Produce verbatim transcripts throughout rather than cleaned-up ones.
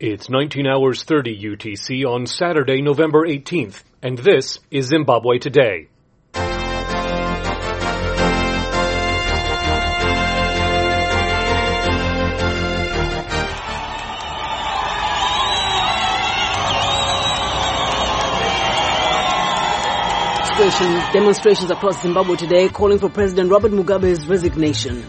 It's nineteen hours thirty U T C on Saturday, November eighteenth, and this is Zimbabwe Today. Demonstrations across Zimbabwe today calling for President Robert Mugabe's resignation.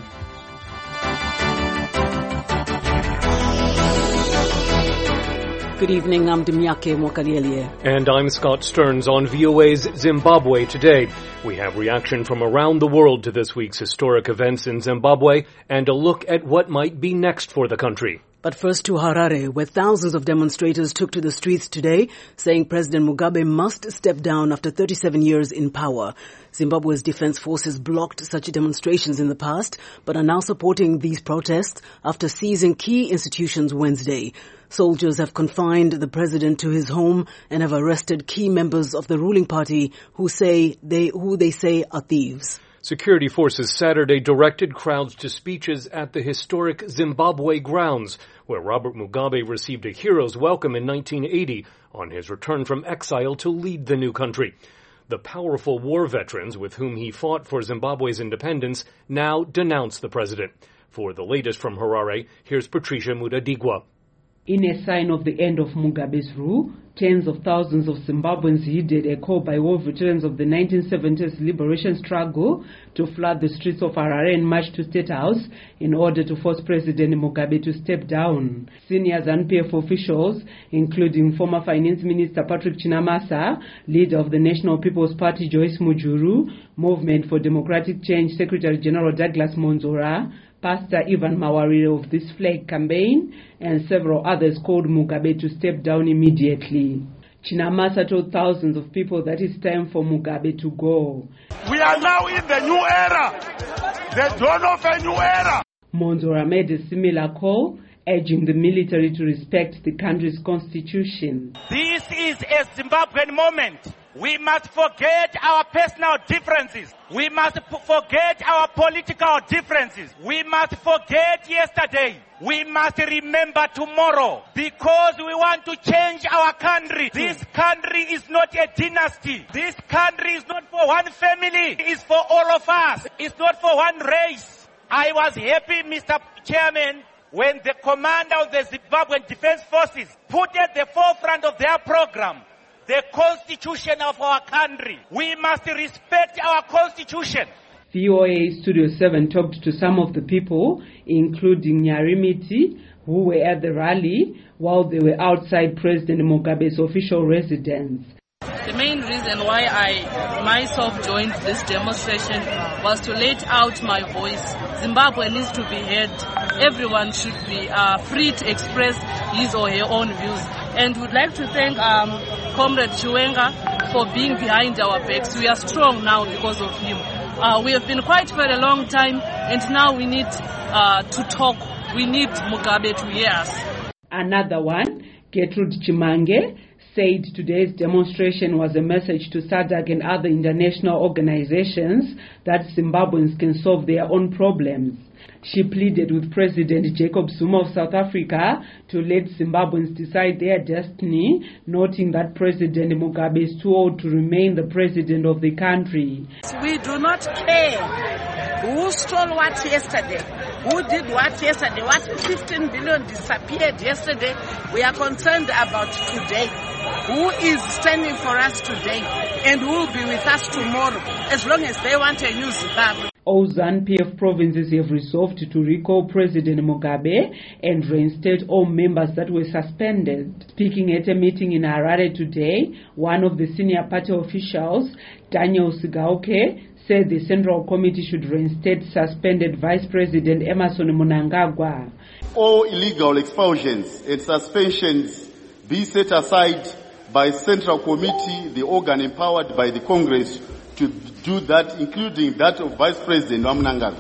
Good evening, I'm Dimyake Mwakaliele. And I'm Scott Stearns on V O A's Zimbabwe Today. We have reaction from around the world to this week's historic events in Zimbabwe and a look at what might be next for the country. But first to Harare, where thousands of demonstrators took to the streets today, saying President Mugabe must step down after thirty-seven years in power. Zimbabwe's defense forces blocked such demonstrations in the past, but are now supporting these protests after seizing key institutions Wednesday. Soldiers have confined the president to his home and have arrested key members of the ruling party who say they, who they say are thieves. Security forces Saturday directed crowds to speeches at the historic Zimbabwe grounds, where Robert Mugabe received a hero's welcome in nineteen eighty on his return from exile to lead the new country. The powerful war veterans with whom he fought for Zimbabwe's independence now denounce the president. For the latest from Harare, here's Patricia Mudadigwa. In a sign of the end of Mugabe's rule, tens of thousands of Zimbabweans heeded a call by war veterans of the nineteen seventies liberation struggle to flood the streets of Harare and march to State House in order to force President Mugabe to step down. Senior ZANU P F officials, including former Finance Minister Patrick Chinamasa, leader of the National People's Party Joyce Mujuru, Movement for Democratic Change Secretary General Douglas Monzora, Pastor Ivan Mawarire of this flag campaign, and several others called Mugabe to step down immediately. Chinamasa told thousands of people that it's time for Mugabe to go. We are now in the new era, the dawn of a new era. Monzora made a similar call, urging the military to respect the country's constitution. This is a Zimbabwean moment. We must forget our personal differences. We must p- forget our political differences. We must forget yesterday. We must remember tomorrow, because we want to change our country. This country is not a dynasty. This country is not for one family. It's for all of us. It's not for one race. I was happy, Mister Chairman, when the commander of the Zimbabwean Defense Forces put at the forefront of their program the constitution of our country. We must respect our constitution. V O A Studio seven talked to some of the people, including Nyarimiti, who were at the rally while they were outside President Mugabe's official residence. The main reason why I myself joined this demonstration was to let out my voice. Zimbabwe needs to be heard. Everyone should be uh, free to express his or her own views. And would like to thank um, Comrade Chiwenga for being behind our backs. We are strong now because of him. Uh, we have been quiet for a long time, and now we need uh, to talk. We need Mugabe to hear us. Another one, Gertrude Chimange, said today's demonstration was a message to SADC and other international organizations that Zimbabweans can solve their own problems. She pleaded with President Jacob Zuma of South Africa to let Zimbabweans decide their destiny, noting that President Mugabe is too old to remain the president of the country. We do not care who stole what yesterday, who did what yesterday, what fifteen billion disappeared yesterday. We are concerned about today. Who is standing for us today and who will be with us tomorrow, as long as they want to use Zimbabwe. All ZANU P F provinces have resolved to recall President Mugabe and reinstate all members that were suspended. Speaking at a meeting in Harare today, one of the senior party officials, Daniel Sigauke, said the Central Committee should reinstate suspended Vice President Emmerson Mnangagwa. All illegal expulsions and suspensions be set aside by Central Committee, the organ empowered by the Congress to do that, including that of Vice President Mnangagwa.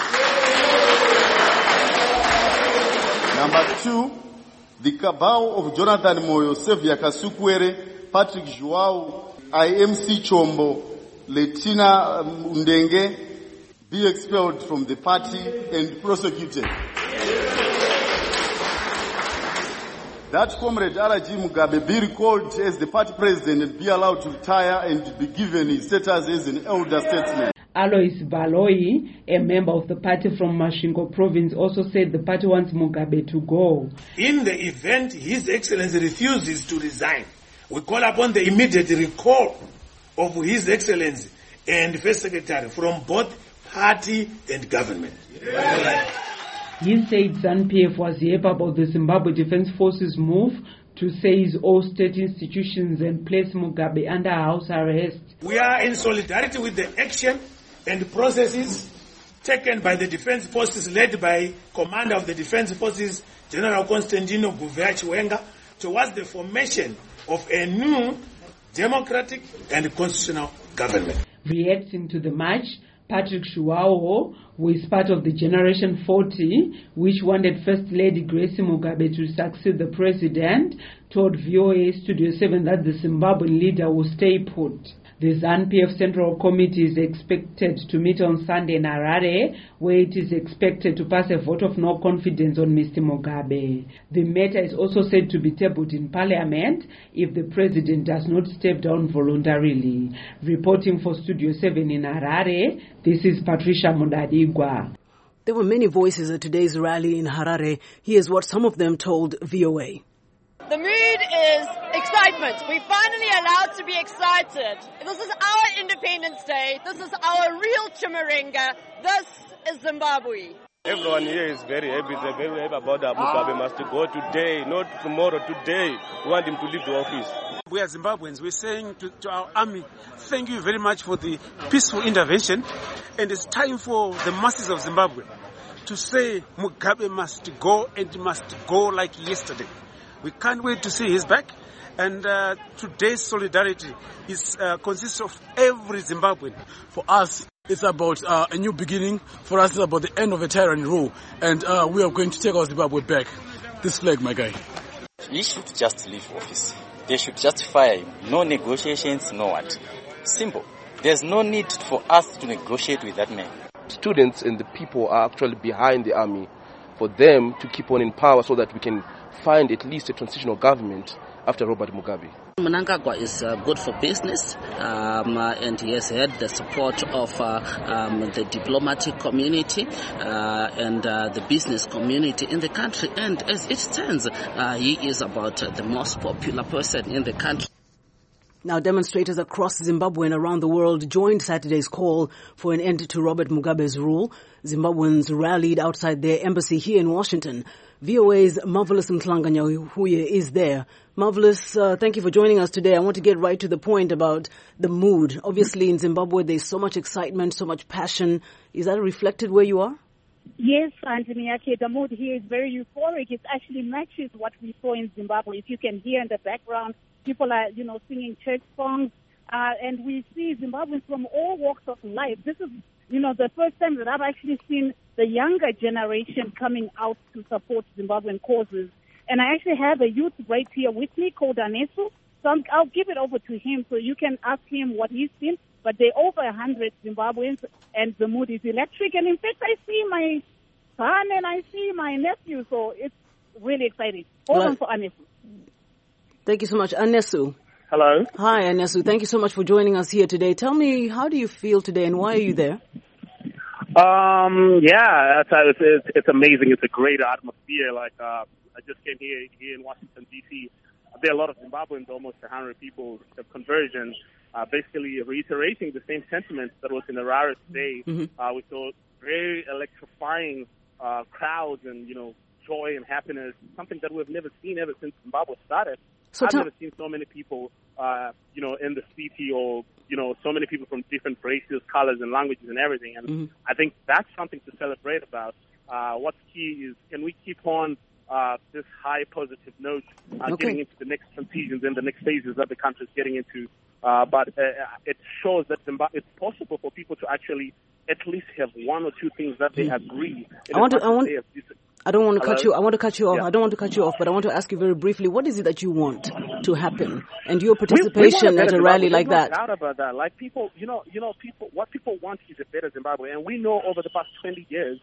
Number two, the cabal of Jonathan Moyo, Xavier Kasukwere, Patrick Joao, I M C Chombo, Letina Ndenge be expelled from the party and prosecuted. that Comrade R G Mugabe be recalled as the party president and be allowed to retire and be given his status as an elder statesman. Alois Baloi, a member of the party from Masvingo province, also said the party wants Mugabe to go. In the event His Excellency refuses to resign, we call upon the immediate recall of His Excellency and First Secretary from both party and government. Yeah. He said ZANU-P F was happy about the Zimbabwe Defense Forces move to seize all state institutions and place Mugabe under house arrest. We are in solidarity with the action and processes taken by the Defense Forces led by Commander of the Defense Forces, General Constantino Gouveia Chiwenga, towards the formation of a new democratic and constitutional government. Reacting to the march, Patrick Shuaho, who is part of the Generation forty, which wanted First Lady Gracie Mugabe to succeed the president, told V O A Studio seven that the Zimbabwean leader will stay put. The ZANU-P F Central Committee is expected to meet on Sunday in Harare, where it is expected to pass a vote of no confidence on Mister Mugabe. The matter is also said to be tabled in Parliament if the president does not step down voluntarily. Reporting for Studio seven in Harare, this is Patricia Mudadigwa. There were many voices at today's rally in Harare. Here's what some of them told V O A. The mood is excitement. We're finally allowed to be excited. This is our Independence Day. This is our real Chimurenga. This is Zimbabwe. Everyone here is very happy. They're very happy about that. Mugabe must go today, not tomorrow, today. We want him to leave the office. We are Zimbabweans. We're saying to, to our army, thank you very much for the peaceful intervention. And it's time for the masses of Zimbabwe to say Mugabe must go and must go like yesterday. We can't wait to see his back. And uh, today's solidarity is uh, consists of every Zimbabwean. For us, it's about uh, a new beginning. For us, it's about the end of a tyranny rule. And uh, we are going to take our Zimbabwe back. This flag, my guy. He should just leave office. They should just fire him. No negotiations, no what. Simple. There's no need for us to negotiate with that man. Students and the people are actually behind the army for them to keep on in power so that we can find at least a transitional government after Robert Mugabe. Mnangagwa is uh, good for business, um, uh, and he has had the support of uh, um, the diplomatic community uh, and uh, the business community in the country. And as it stands, uh, he is about uh, the most popular person in the country. Now, demonstrators across Zimbabwe and around the world joined Saturday's call for an end to Robert Mugabe's rule. Zimbabweans rallied outside their embassy here in Washington. V O A's Marvelous Mhlanga-Nyahuye is there. Marvelous, uh, thank you for joining us today. I want to get right to the point about the mood. Obviously, in Zimbabwe, there's so much excitement, so much passion. Is that reflected where you are? Yes, Anthony, actually, the mood here is very euphoric. It actually matches what we saw in Zimbabwe. If you can hear in the background, people are, you know, singing church songs, uh, and we see Zimbabweans from all walks of life. This is, you know, the first time that I've actually seen the younger generation coming out to support Zimbabwean causes. And I actually have a youth right here with me called Anesu. So I'm, I'll give it over to him so you can ask him what he's seen. But there are over one hundred Zimbabweans, and the mood is electric. And in fact, I see my son and I see my nephew, so it's really exciting. Hold Well, on for Anesu. Thank you so much. Anesu. Hello. Hi, Anesu. Thank you so much for joining us here today. Tell me, how do you feel today and why are you there? Um, yeah, it's, it's, it's, it's amazing. It's a great atmosphere. Like, uh, I just came here here in Washington, D C There are a lot of Zimbabweans, almost one hundred people of conversion, uh, basically reiterating the same sentiments that was in Harare today. Mm-hmm. Uh, we saw very electrifying uh, crowds and, you know, joy and happiness, something that we've never seen ever since Zimbabwe started. So I've tell- never seen so many people, uh, you know, in the city, or, you know, so many people from different races, colors, and languages and everything. And Mm-hmm. I think that's something to celebrate about. Uh, what's key is, can we keep on uh, this high positive note, uh, Okay. getting into the next transitions and the next phases that the country is getting into. Uh, but uh, it shows that Zimbabwe, it's possible for people to actually at least have one or two things that they agree. I want to, I want, They have dis- I don't want to cut Hello? you, I want to cut you off. Yeah. I don't want to cut you off, but I want to ask you very briefly, what is it that you want to happen? And your We- we participation want at a better rally Zimbabwe. like There's no that. doubt about that. Like people, you know, you know, people. What people want is a better Zimbabwe, and we know over the past twenty years,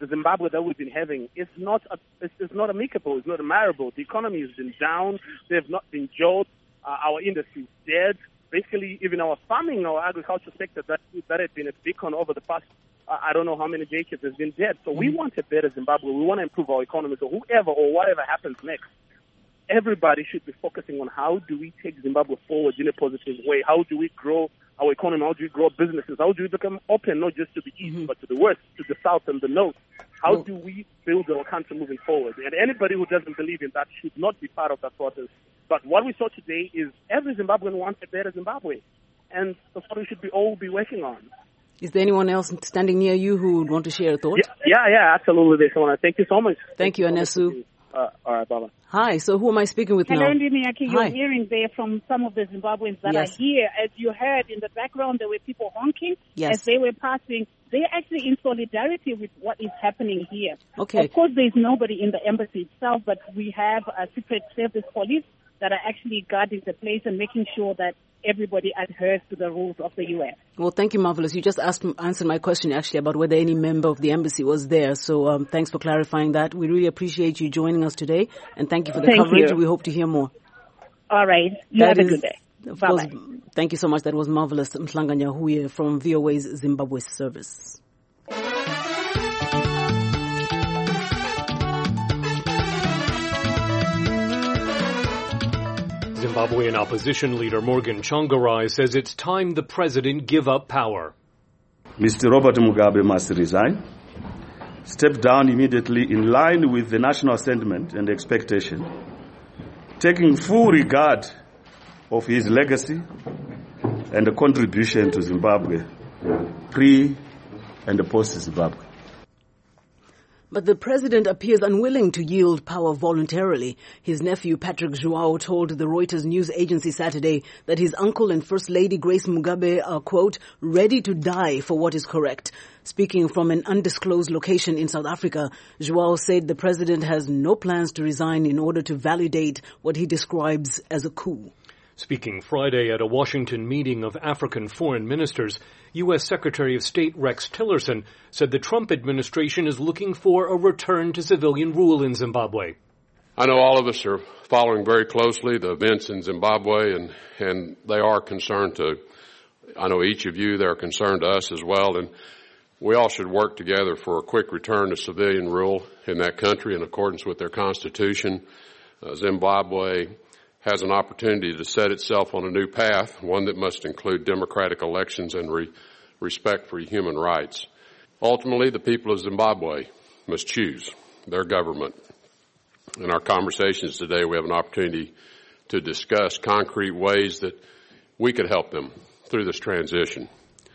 the Zimbabwe that we've been having is not a, it's, it's not amicable, it's not admirable. The economy has been down, they have not been jolted, uh, our industry is dead. Basically, even our farming, our agriculture sector that, that had been a beacon over the past, uh, I don't know how many decades, has been dead. So we want a better Zimbabwe. We want to improve our economy. So whoever or whatever happens next, everybody should be focusing on how do we take Zimbabwe forward in a positive way? How do we grow our economy? How do we grow businesses? How do we become open, not just to the east, mm-hmm. but to the west, to the south and the north? How do we build our country moving forward? And anybody who doesn't believe in that should not be part of that process. But what we saw today is every Zimbabwean wants a better Zimbabwe. And that's what we should be all be working on. Is there anyone else standing near you who would want to share a thought? Yeah, yeah, yeah absolutely. There's someone. Thank you so much. Thank, Thank you, Anesu. Uh, all right, bye-bye. Hi, so who am I speaking with Hello, now? Hello, Ndimiaki. You're hearing there from some of the Zimbabweans that yes. are here. As you heard in the background, there were people honking yes. as they were passing. They're actually in solidarity with what is happening here. Okay. Of course, there's nobody in the embassy itself, but we have a secret service police that are actually guarding the place and making sure that everybody adheres to the rules of the U S. Well, thank you, Marvelous. You just asked, answered my question, actually, about whether any member of the embassy was there. So um, thanks for clarifying that. We really appreciate you joining us today, and thank you for the thank coverage. You. We hope to hear more. All right. You that have is, a good day. Of Bye-bye. course, thank you so much. That was Marvelous Mhlanga Nyahuye from V O A's Zimbabwe service. Zimbabwean opposition leader Morgan Tsvangirai says it's time the president give up power. Mister Robert Mugabe must resign, step down immediately in line with the national sentiment and expectation, taking full regard of his legacy and the contribution to Zimbabwe, pre and post-Zimbabwe. But the president appears unwilling to yield power voluntarily. His nephew, Patrick João, told the Reuters news agency Saturday that his uncle and First Lady Grace Mugabe are, quote, ready to die for what is correct. Speaking from an undisclosed location in South Africa, João said the president has no plans to resign in order to validate what he describes as a coup. Speaking Friday at a Washington meeting of African foreign ministers, U S Secretary of State Rex Tillerson said the Trump administration is looking for a return to civilian rule in Zimbabwe. I know all of us are following very closely the events in Zimbabwe, and, and they are concerned to, I know each of you, they're concerned to us as well, and we all should work together for a quick return to civilian rule in that country in accordance with their constitution. Uh, Zimbabwe has an opportunity to set itself on a new path, one that must include democratic elections and re- respect for human rights. Ultimately, the people of Zimbabwe must choose their government. In our conversations today, we have an opportunity to discuss concrete ways that we could help them through this transition.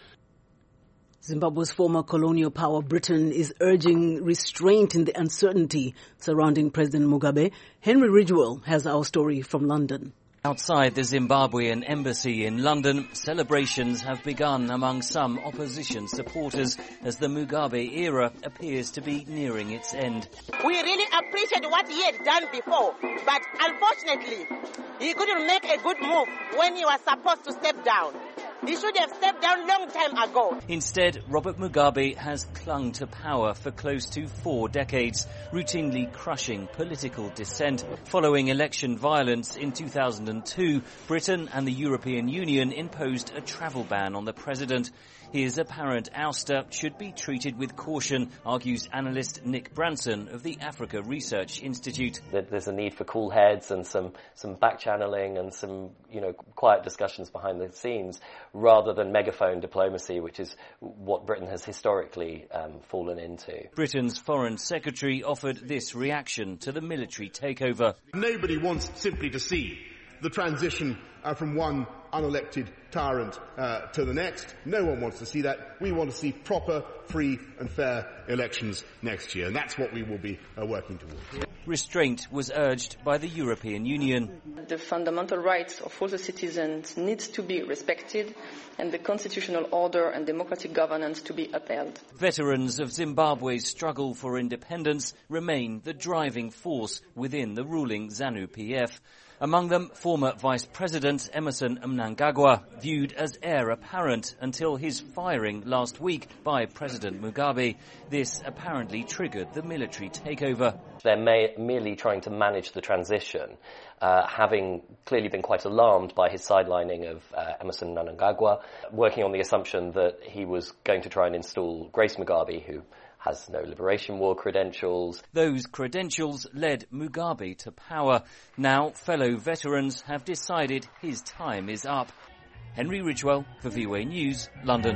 Zimbabwe's former colonial power, Britain, is urging restraint in the uncertainty surrounding President Mugabe. Henry Ridgewell has our story from London. Outside the Zimbabwean embassy in London, celebrations have begun among some opposition supporters as the Mugabe era appears to be nearing its end. We really appreciate what he had done before, but unfortunately, he couldn't make a good move when he was supposed to step down. He should have stepped down long time ago. Instead, Robert Mugabe has clung to power for close to four decades, routinely crushing political dissent. Following election violence in two thousand two, Britain and the European Union imposed a travel ban on the president. His apparent ouster should be treated with caution, argues analyst Nick Branson of the Africa Research Institute. There's a need for cool heads and some, some back-channeling and some, you know, quiet discussions behind the scenes rather than megaphone diplomacy, which is what Britain has historically um, fallen into. Britain's Foreign Secretary offered this reaction to the military takeover. Nobody wants simply to see the transition uh, from one unelected tyrant uh, to the next. No one wants to see that. We want to see proper, free and fair elections next year, and that's what we will be uh, working towards. Restraint was urged by the European Union. The fundamental rights of all the citizens need to be respected and the constitutional order and democratic governance to be upheld. Veterans of Zimbabwe's struggle for independence remain the driving force within the ruling ZANU-P F. Among them, former Vice President Emmerson Mnangagwa, viewed as heir apparent until his firing last week by President Mugabe. This apparently triggered the military takeover. They're may- merely trying to manage the transition, uh, having clearly been quite alarmed by his sidelining of uh, Emmerson Mnangagwa, working on the assumption that he was going to try and install Grace Mugabe, who has no Liberation War credentials. Those credentials led Mugabe to power. Now, fellow veterans have decided his time is up. Henry Ridgewell for V O A News, London.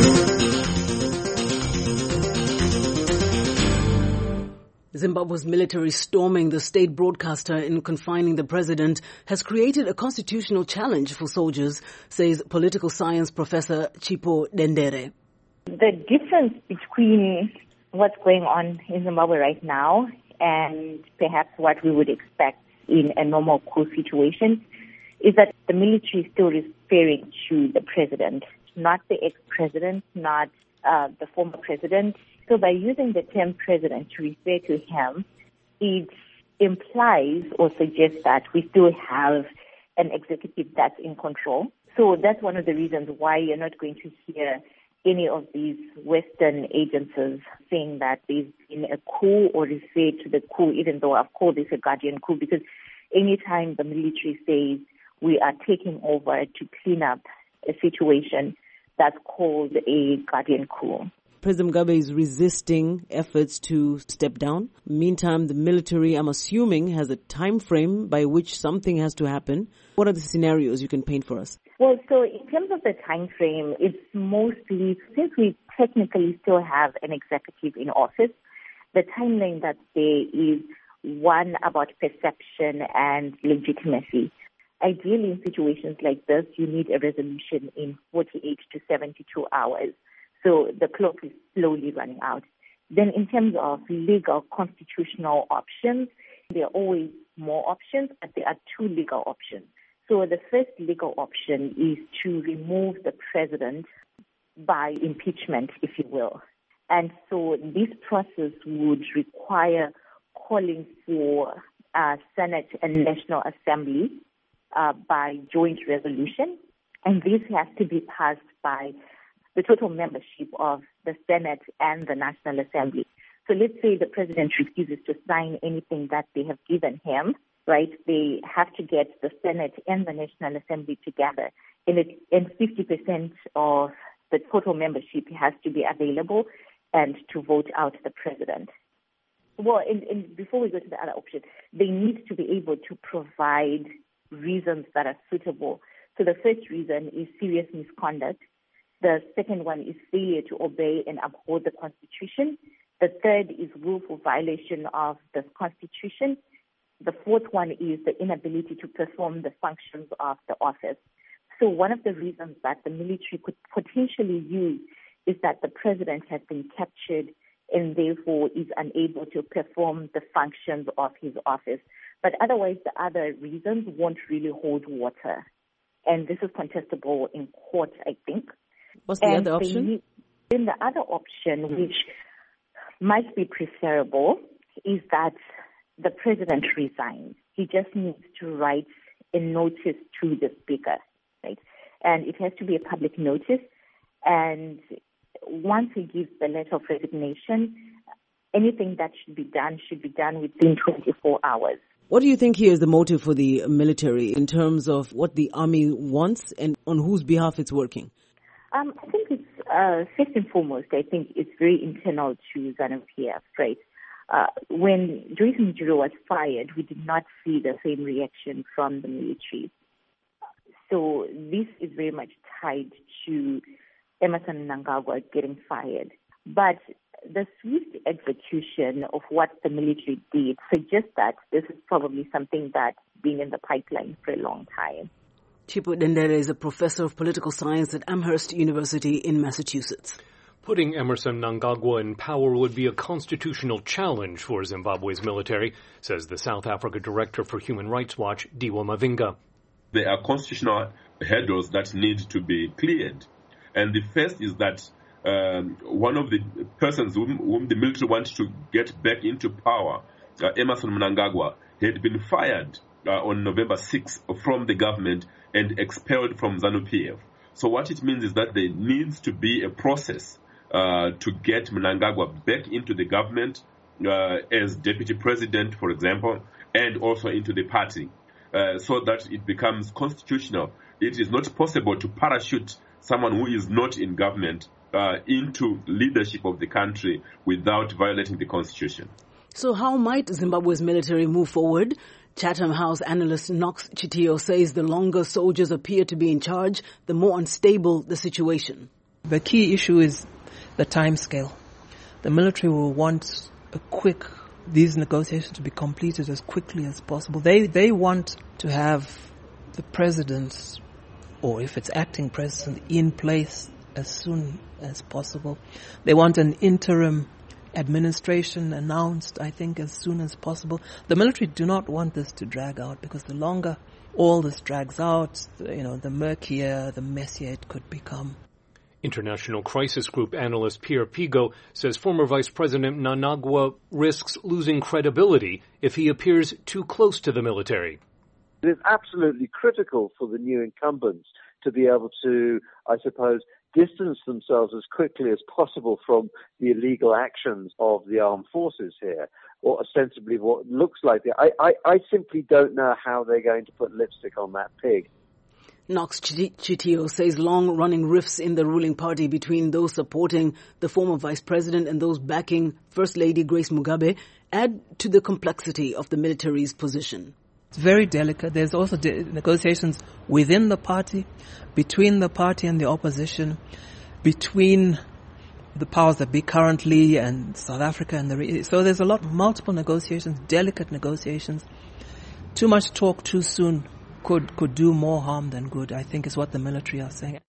Zimbabwe's military storming the state broadcaster and confining the president has created a constitutional challenge for soldiers, says political science professor Chipo Dendere. The difference between what's going on in Zimbabwe right now and perhaps what we would expect in a normal coup situation is that the military is still referring to the president, not the ex-president, not uh, the former president. So by using the term president to refer to him, it implies or suggests that we still have an executive that's in control. So that's one of the reasons why you're not going to hear any of these Western agencies saying that there's been a coup or refer to the coup, even though I've called this a guardian coup, because anytime the military says we are taking over to clean up a situation, that's called a guardian coup. President Mugabe is resisting efforts to step down. Meantime, the military, I'm assuming, has a time frame by which something has to happen. What are the scenarios you can paint for us? Well, so in terms of the time frame, it's mostly, since we technically still have an executive in office, the timeline that's there is one about perception and legitimacy. Ideally, in situations like this, you need a resolution in forty-eight to seventy-two hours. So the clock is slowly running out. Then in terms of legal constitutional options, there are always more options, but there are two legal options. So the first legal option is to remove the president by impeachment, if you will. And so this process would require calling for uh, Senate and National Assembly uh, by joint resolution. And this has to be passed by the total membership of the Senate and the National Assembly. So let's say the president refuses to sign anything that they have given him, right? They have to get the Senate and the National Assembly together, and, it, and fifty percent of the total membership has to be available and to vote out the president. Well, and, and before we go to the other option, they need to be able to provide reasons that are suitable. So the first reason is serious misconduct. The second one is failure to obey and uphold the Constitution. The third is willful violation of the Constitution. The fourth one is the inability to perform the functions of the office. So one of the reasons that the military could potentially use is that the president has been captured and therefore is unable to perform the functions of his office. But otherwise, the other reasons won't really hold water. And this is contestable in court, I think. What's the and other option? Then the other option, which might be preferable, is that the president resigns. He just needs to write a notice to the speaker, right? And it has to be a public notice. And once he gives the letter of resignation, anything that should be done should be done within twenty-four hours. What do you think here is the motive for the military in terms of what the army wants and on whose behalf it's working? Um, I think it's, uh, first and foremost, I think it's very internal to ZANU-P F, right? Uh, when Joyce Mujuru was fired, we did not see the same reaction from the military. So this is very much tied to Emmerson Mnangagwa getting fired. But the swift execution of what the military did suggests that this is probably something that's been in the pipeline for a long time. Chipo Dendere is a professor of political science at Amherst University in Massachusetts. Putting Emmerson Mnangagwa in power would be a constitutional challenge for Zimbabwe's military, says the South Africa Director for Human Rights Watch, Diwa Mavinga. There are constitutional hurdles that need to be cleared. And the first is that um, one of the persons whom, whom the military wants to get back into power, uh, Emmerson Mnangagwa, had been fired uh, on November sixth from the government and expelled from ZANU-P F. So what it means is that there needs to be a process uh, to get Mnangagwa back into the government uh, as deputy president, for example, and also into the party, uh, so that it becomes constitutional. It is not possible to parachute someone who is not in government uh, into leadership of the country without violating the constitution. So how might Zimbabwe's military move forward? Chatham House analyst Knox Chitio says the longer soldiers appear to be in charge, the more unstable the situation. The key issue is the timescale. The military will want a quick, these negotiations to be completed as quickly as possible. They they want to have the president, or if it's acting president, in place as soon as possible. They want an interim administration announced, I think, as soon as possible. The military do not want this to drag out, because the longer all this drags out, you know, the murkier, the messier it could become. International Crisis Group analyst Pierre Pigot says former Vice President Mnangagwa risks losing credibility if he appears too close to the military. It is absolutely critical for the new incumbents to be able to, I suppose, distance themselves as quickly as possible from the illegal actions of the armed forces here, or ostensibly what looks like it. I, I, I simply don't know how they're going to put lipstick on that pig. Knox Chitio says long-running rifts in the ruling party between those supporting the former vice president and those backing First Lady Grace Mugabe add to the complexity of the military's position. It's very delicate. There's also de- negotiations within the party, between the party and the opposition, between the powers that be currently and South Africa and the re- so there's a lot multiple negotiations, delicate negotiations. Too much talk too soon could could do more harm than good, I think, is what the military are saying.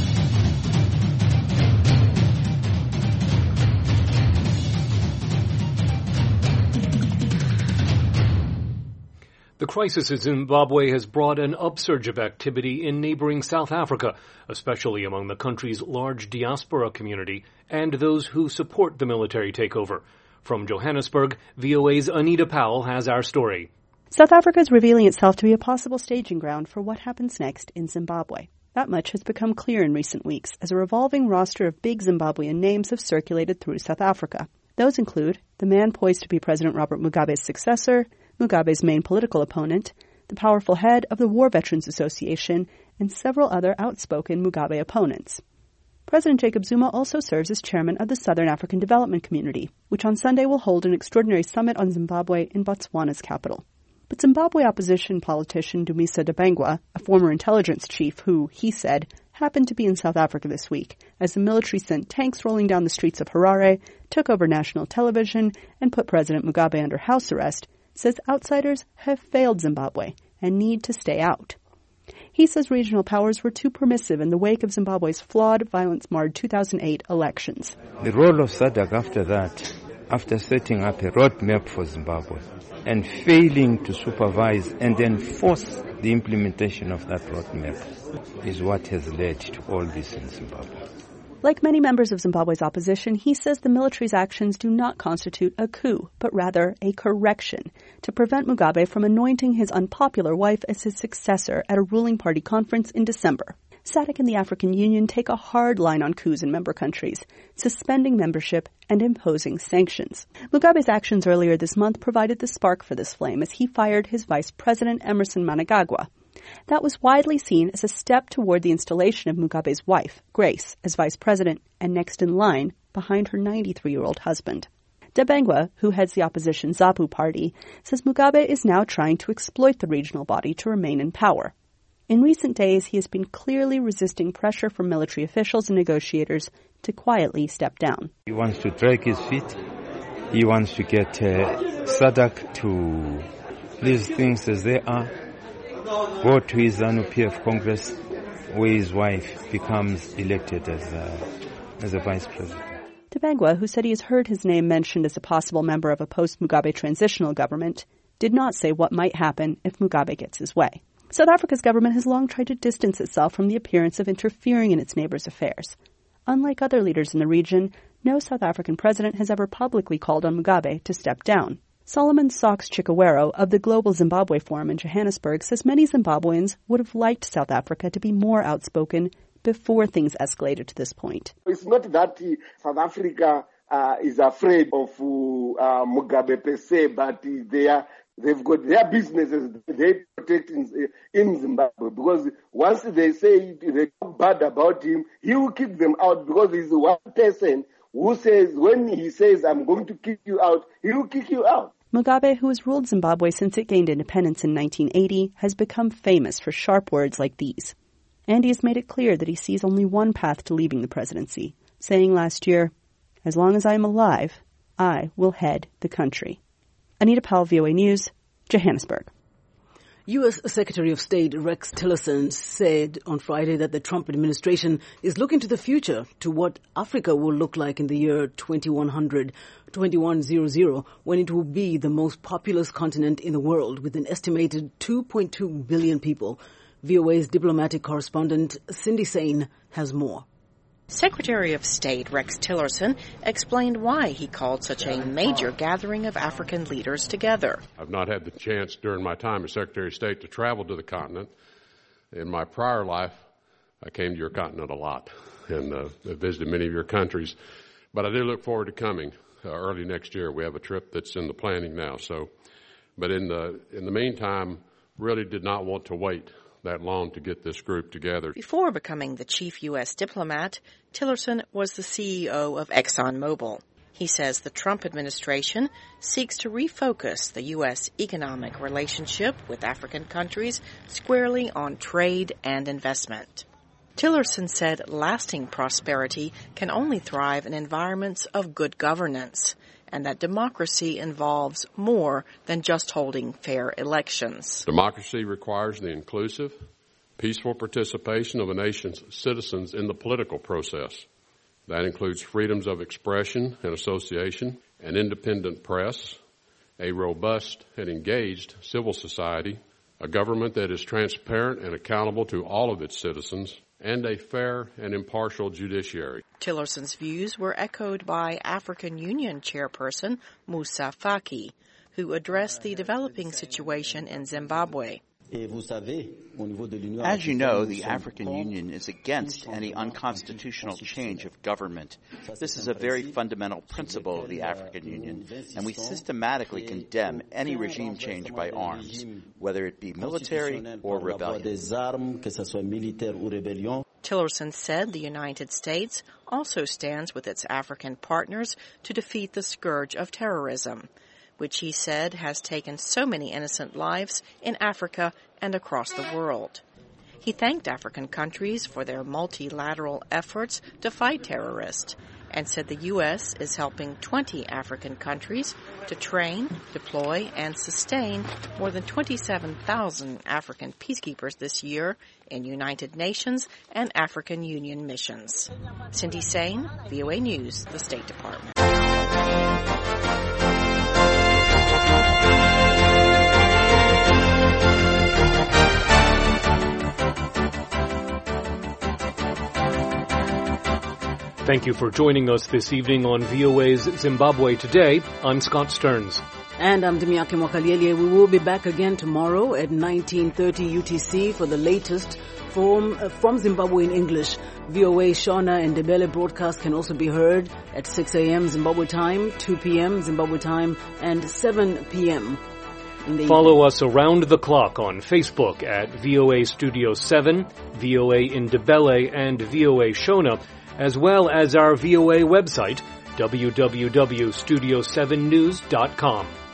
The crisis in Zimbabwe has brought an upsurge of activity in neighboring South Africa, especially among the country's large diaspora community and those who support the military takeover. From Johannesburg, V O A's Anita Powell has our story. South Africa is revealing itself to be a possible staging ground for what happens next in Zimbabwe. That much has become clear in recent weeks as a revolving roster of big Zimbabwean names have circulated through South Africa. Those include the man poised to be President Robert Mugabe's successor, Mugabe's main political opponent, the powerful head of the War Veterans Association, and several other outspoken Mugabe opponents. President Jacob Zuma also serves as chairman of the Southern African Development Community, which on Sunday will hold an extraordinary summit on Zimbabwe in Botswana's capital. But Zimbabwe opposition politician Dumisa Dabangwa, a former intelligence chief who, he said, happened to be in South Africa this week as the military sent tanks rolling down the streets of Harare, took over national television, and put President Mugabe under house arrest, says outsiders have failed Zimbabwe and need to stay out. He says regional powers were too permissive in the wake of Zimbabwe's flawed, violence-marred two thousand eight elections. The role of SADC after that, after setting up a roadmap for Zimbabwe and failing to supervise and enforce the implementation of that roadmap, is what has led to all this in Zimbabwe. Like many members of Zimbabwe's opposition, he says the military's actions do not constitute a coup, but rather a correction to prevent Mugabe from anointing his unpopular wife as his successor at a ruling party conference in December. SADC and the African Union take a hard line on coups in member countries, suspending membership and imposing sanctions. Mugabe's actions earlier this month provided the spark for this flame as he fired his vice president Emmerson Mnangagwa. That was widely seen as a step toward the installation of Mugabe's wife, Grace, as vice president and next in line behind her ninety-three-year-old husband. Dabangwa, who heads the opposition ZAPU party, says Mugabe is now trying to exploit the regional body to remain in power. In recent days, he has been clearly resisting pressure from military officials and negotiators to quietly step down. He wants to drag his feet. He wants to get uh, SADC to leave things as they are, go to his ZANU-P F Congress, where his wife becomes elected as a, as a vice president. Tebengwa, who said he has heard his name mentioned as a possible member of a post-Mugabe transitional government, did not say what might happen if Mugabe gets his way. South Africa's government has long tried to distance itself from the appearance of interfering in its neighbors' affairs. Unlike other leaders in the region, no South African president has ever publicly called on Mugabe to step down. Solomon Socks Chikawero of the Global Zimbabwe Forum in Johannesburg says many Zimbabweans would have liked South Africa to be more outspoken before things escalated to this point. It's not that uh, South Africa uh, is afraid of uh, Mugabe per se, but uh, they are, they've got their businesses they protect in, in Zimbabwe, because once they say they talk bad about him, he will kick them out, because he's one person who says, when he says, I'm going to kick you out, he will kick you out. Mugabe, who has ruled Zimbabwe since it gained independence in nineteen eighty, has become famous for sharp words like these. And he has made it clear that he sees only one path to leaving the presidency, saying last year, as long as I am alive, I will head the country. Anita Powell, V O A News, Johannesburg. U S Secretary of State Rex Tillerson said on Friday that the Trump administration is looking to the future, to what Africa will look like in the year twenty-one hundred, twenty-one hundred, when it will be the most populous continent in the world with an estimated two point two billion people. V O A's diplomatic correspondent Cindy Sain has more. Secretary of State Rex Tillerson explained why he called such a major gathering of African leaders together. I've not had the chance during my time as Secretary of State to travel to the continent. In my prior life, I came to your continent a lot and uh, visited many of your countries. But I do look forward to coming uh, early next year. We have a trip that's in the planning now. So, but in the in the meantime, really did not want to wait that long to get this group together. Before becoming the chief U S diplomat, Tillerson was the C E O of ExxonMobil. He says the Trump administration seeks to refocus the U S economic relationship with African countries squarely on trade and investment. Tillerson said lasting prosperity can only thrive in environments of good governance, and that democracy involves more than just holding fair elections. Democracy requires the inclusive, peaceful participation of a nation's citizens in the political process. That includes freedoms of expression and association, an independent press, a robust and engaged civil society, a government that is transparent and accountable to all of its citizens, and a fair and impartial judiciary. Tillerson's views were echoed by African Union chairperson Moussa Faki, who addressed the developing situation in Zimbabwe. As you know, the African Union is against any unconstitutional change of government. This is a very fundamental principle of the African Union, and we systematically condemn any regime change by arms, whether it be military or rebellion. Tillerson said the United States also stands with its African partners to defeat the scourge of terrorism, which he said has taken so many innocent lives in Africa and across the world. He thanked African countries for their multilateral efforts to fight terrorists and said the U S is helping twenty African countries to train, deploy, and sustain more than twenty-seven thousand African peacekeepers this year in United Nations and African Union missions. Cindy Sain, V O A News, the State Department. Thank you for joining us this evening on V O A's Zimbabwe Today. I'm Scott Stearns. And I'm Demiake Mwakaliele. We will be back again tomorrow at nineteen thirty U T C for the latest from, uh, from Zimbabwe in English. V O A Shona and Ndebele broadcast can also be heard at six a.m. Zimbabwe time, two p.m. Zimbabwe time, and seven p.m. Follow us around the clock on Facebook at V O A Studio seven, V O A in Ndebele, and V O A Shona, as well as our V O A website, w w w dot studio seven news dot com.